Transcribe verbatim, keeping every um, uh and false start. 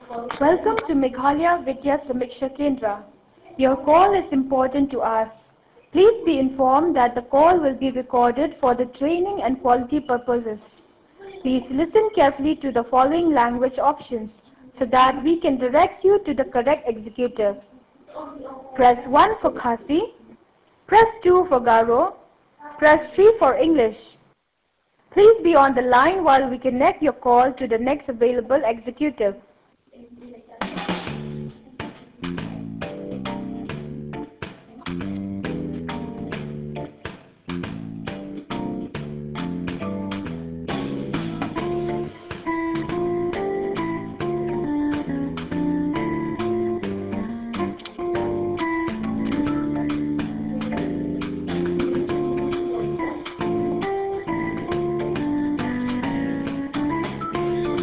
Welcome to Meghalaya Vidya Samiksha Kendra. Your call is important to us. Please be informed that the call will be recorded for the training and quality purposes. Please listen carefully to the following language options so that we can direct you to the correct executive. Press one for Khasi, press two for Garo, press three for English. Please be on the line while we connect your call to the next available executive.